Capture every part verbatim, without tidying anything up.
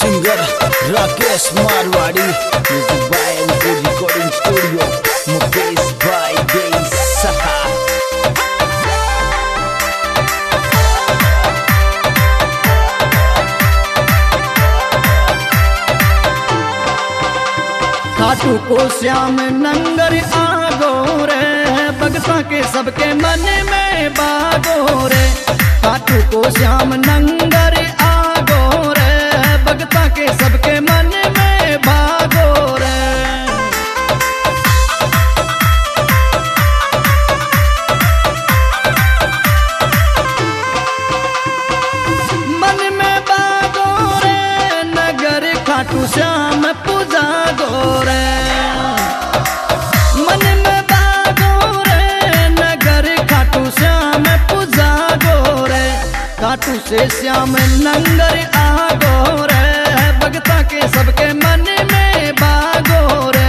Singer Rakesh Marwari, music by MK recording studio, Mukesh भाई देसहा। खाटू को श्याम नंगर आगो रे, भगता के सबके मन में बागो रे। खाटू को श्याम नंगर आगो रे, भगता के सबके मन में बागो रे। मन में बागो रे, नगर खाटू श्याम पूजा गोरे। मन में बागो रे, नगर खाटू श्याम पूजा गोरे। खाटू से श्याम नंगर आगो रे, भगता के सबके मन में बागो रे।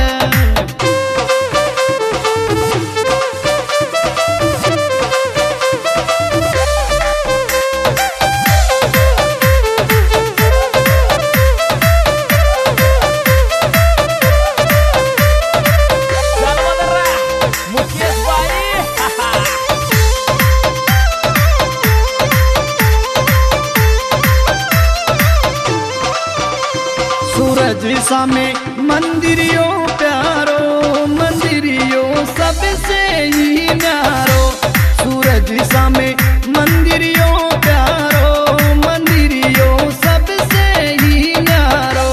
सूरज में मंदिरियों प्यारो, मंदिरियों सबसे ही न्यारो। सूरज में मंदिरियों प्यारो, मंदिरियों सबसे ही न्यारो।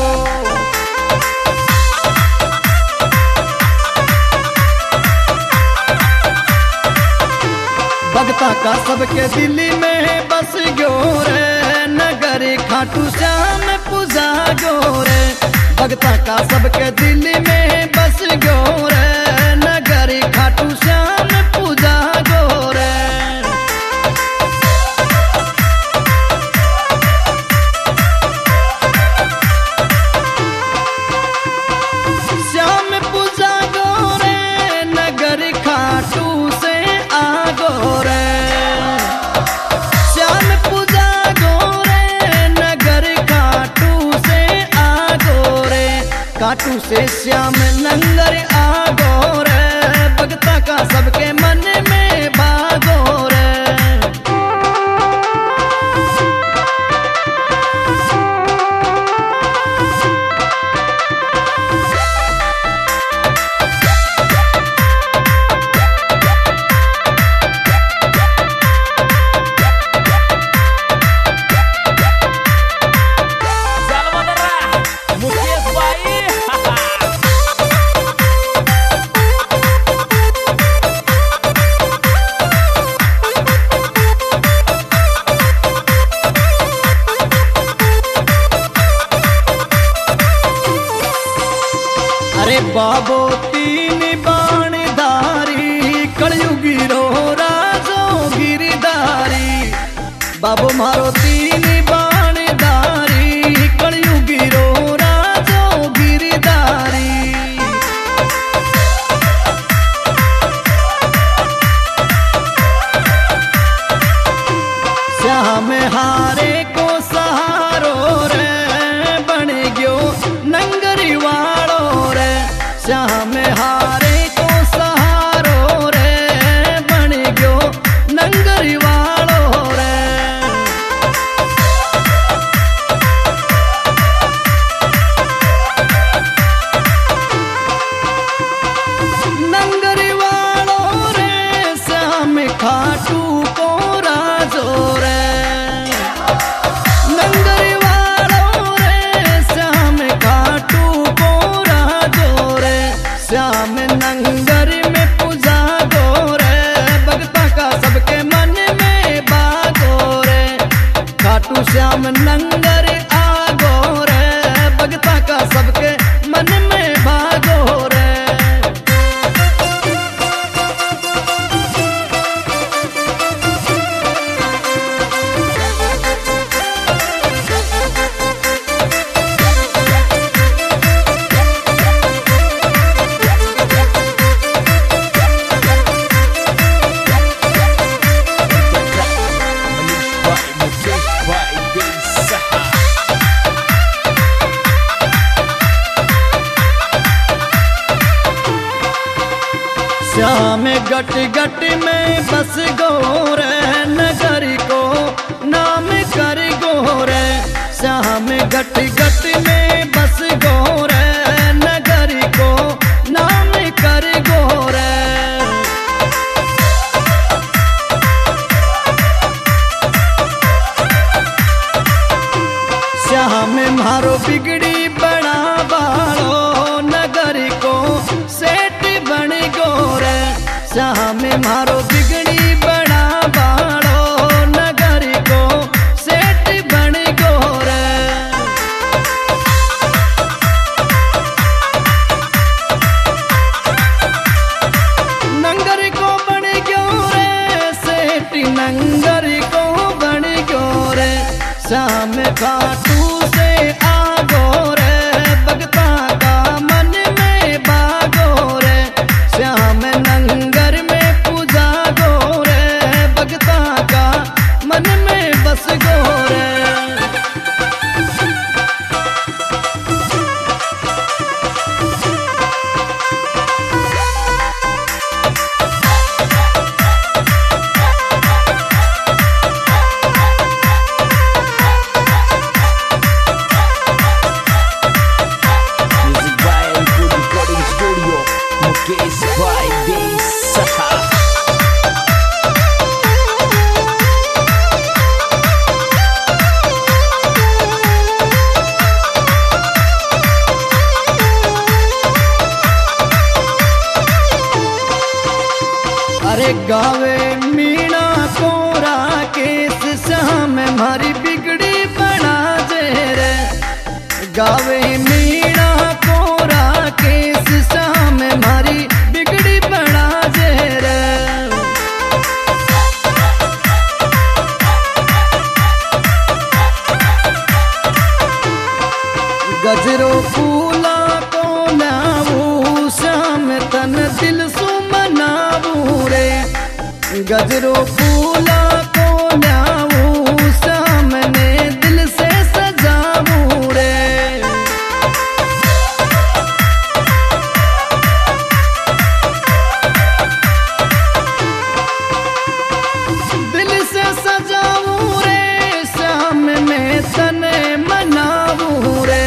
भगता का सबके दिल में बस गयो रे, नगर खाटू श्याम पूजा गोरे। भगता का सबके दिल में बस गयो रे, नगर खाटू श्याम पूजा गोरे। श्याम पूजा गोरे, नगर खाटू से आगो रे। श्याम पूजा गोरे, नगर खाटू से आगो रे। खाटू से श्याम नंगर आगो रे, भगता का सबके मन में बागो रे। अरे बाबो तीन बाण धारी, कलयुगी रो राजो गिरधारी। बाबो मारो तीन बाण धारी, कलयुगी रो राजो गिरधारी। श्याम हारे को सहारो रे, बन गयो नंगरी वालो रे। श्याम हारे को सहारो रे, बन गयो नंगरी वालो रे। नंगरी वालो रे, श्याम खाटू को राजो रे। नंगरी वालो रे, श्याम खाटू को राजो रे। श्याम नंगर में पूजा गोरे, भगता का सबके मन में बागो रे। खाटू श्याम नंगर आगो रे, भगता का सबके मन में बागो रे। गट गट में बस गोरे नगरी को नाम कर गोरे श्याम गट गट में बस गोरे नगरी को नाम कर गोरे श्याम मारो बिगड़ी बना बालो नगरी को सेठ बन गोरे श्याम मारो बिगड़ी बना बालो नगरी को सेठ बन गोरे नंगर को बन गोरे सेठ नंगर को बन गोरे श्याम खाटू से आगोरे भगता का मन में बागोरे श्याम नंगर में पूजा गोरे भगता का मन में बस गोरे Mukesh by Day Saha. अरे गावे मीणा कोरा केस श्याम मारी बिगड़ी बना जे रे गावे मीणा कोरा केस श्याम मारी बिगड़ी बना जे रे गजरो फूला को लावू श्याम तन दिल सु मनावू रे गजरो फूला को लावू श्याम ने दिल से सजावू रे दिल से सजावू रे श्याम में तने मनावू रे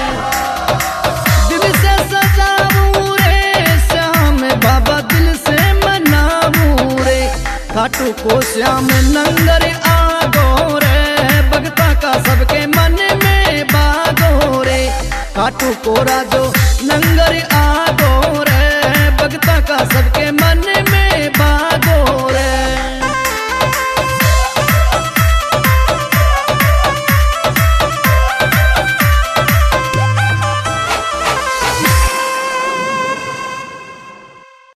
दिल से सजावू रे श्याम बाबा दिल से मनावू रे खाटू को श्याम नंगर आगो रे भगता का सबके मन में बागो रे खाटू को राजो नंगर आगो रे भगता का सब